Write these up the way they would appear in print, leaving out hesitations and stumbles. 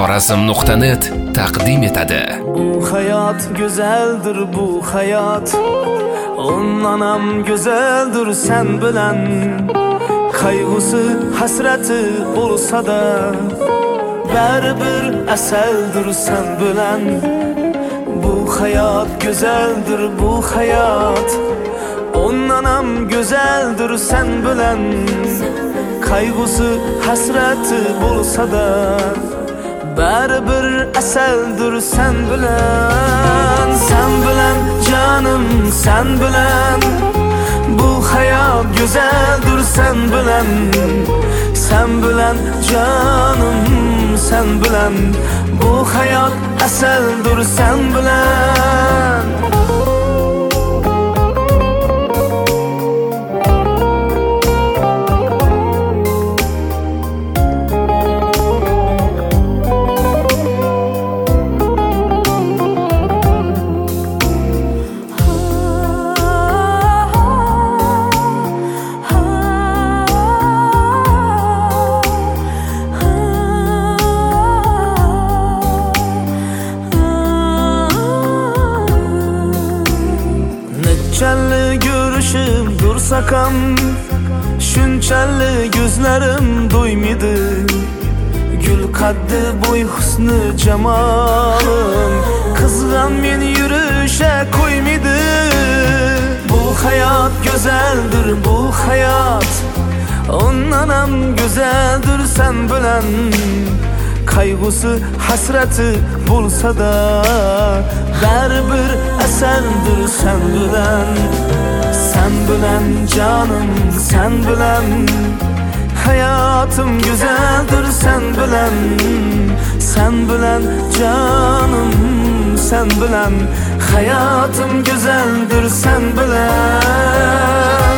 Xorazm.net taqdim etadi. Bu hayot go'zaldir, bu hayot ondan ham go'zaldir sen bilan. Qayg'usi hasrati bo'lsa-da baribir asaldir sen bilan. Bu hayot go'zaldir, bu hayot ondan ham go'zaldir sen bilan. Qayg'usi hasrati bo'lsa-da baribir asaldir sen bilan. Sen bilan canım, sen bilan bu hayot go'zaldir sen bilan. Sen bilan canım, sen bilan bu hayot asaldir sen bilan. Şunchalik görüşüm dursak ham shunchalik gözlerim do'ymidi. Gül qaddi bo'y husni jamolim qizg'an meni yurishga qo'ymidi. Bu hayot go'zaldir, bu hayot ondan ham go'zaldir sen bilan. Qayg'usi hasrati bo'lsa-da baribir asaldir sen bilan. Sen bilan canım, sen bilan hayotim go'zaldir sen bilan. Sen bilan canım, sen bilan hayotim go'zaldir sen bilan.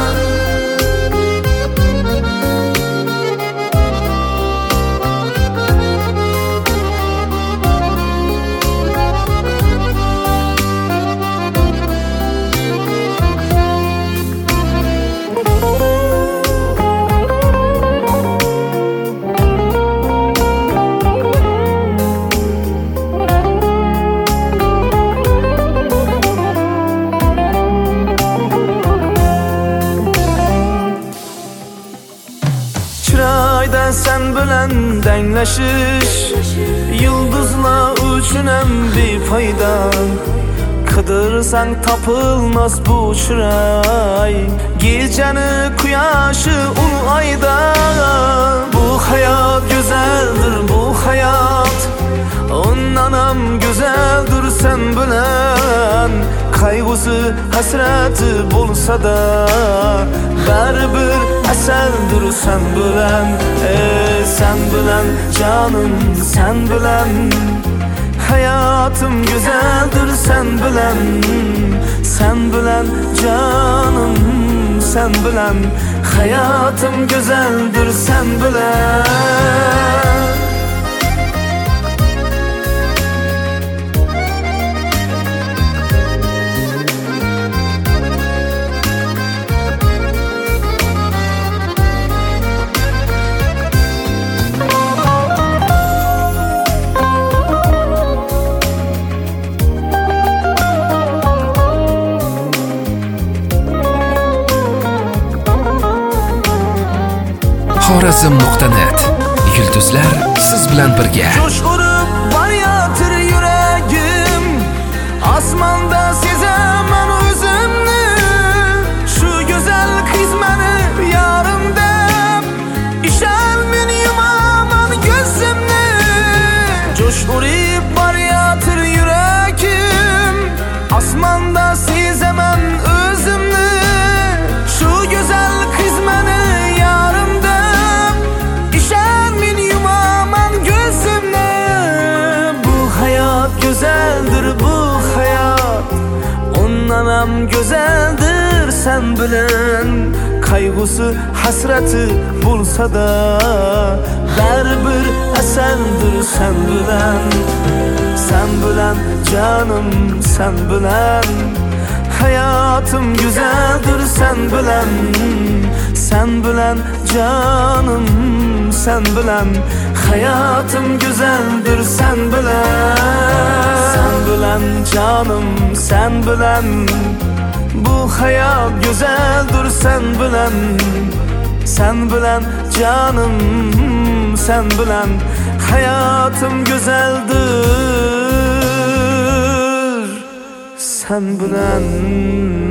Chiroyda sen bilan danglashish yulduzlar uchun ham befoyda. Qidirsang topilmas bu chiroy kechani quyoshi ul oyda. Bu hayot go'zaldir, bu hayot ondan ham go'zaldir sen bilan. Qayg'usi hasrati bo'lsa-da baribir asaldir sen bilan. Sen bilan canım, sen bilan hayotim go'zaldir sen bilan. Sen bilan canım, sen bilan hayotim go'zaldir sen bilan. Xorazm.net yulduzlar siz bilan birga. Jo'sh urib boryotir yuragim, osmonda sezaman o'zimni. Shu go'zal qizmani yorimda ishal men yumaman ko'zimni. Jo'sh urib boryotir yuragim, osmonda sezaman o'zimni. Shu go'zal qizmani yorimda ishal men yumaman ko'zimni. Bu hayot go'zaldir, bu hayot ondan ham go'zaldir sen bilan. Qayg'usi hasrati bo'lsa-da baribir asaldir sen bilan. Sen bilan canım, sen bilan hayotim go'zaldir sen bilan. Sen bilan canım, sen bilan Hayatım güzeldir sen bilen. Sen bilen canım sen bilen. Bu hayat güzeldir sen bilen. Sen bilen canım sen bilen. Hayatım güzeldir sen bilen.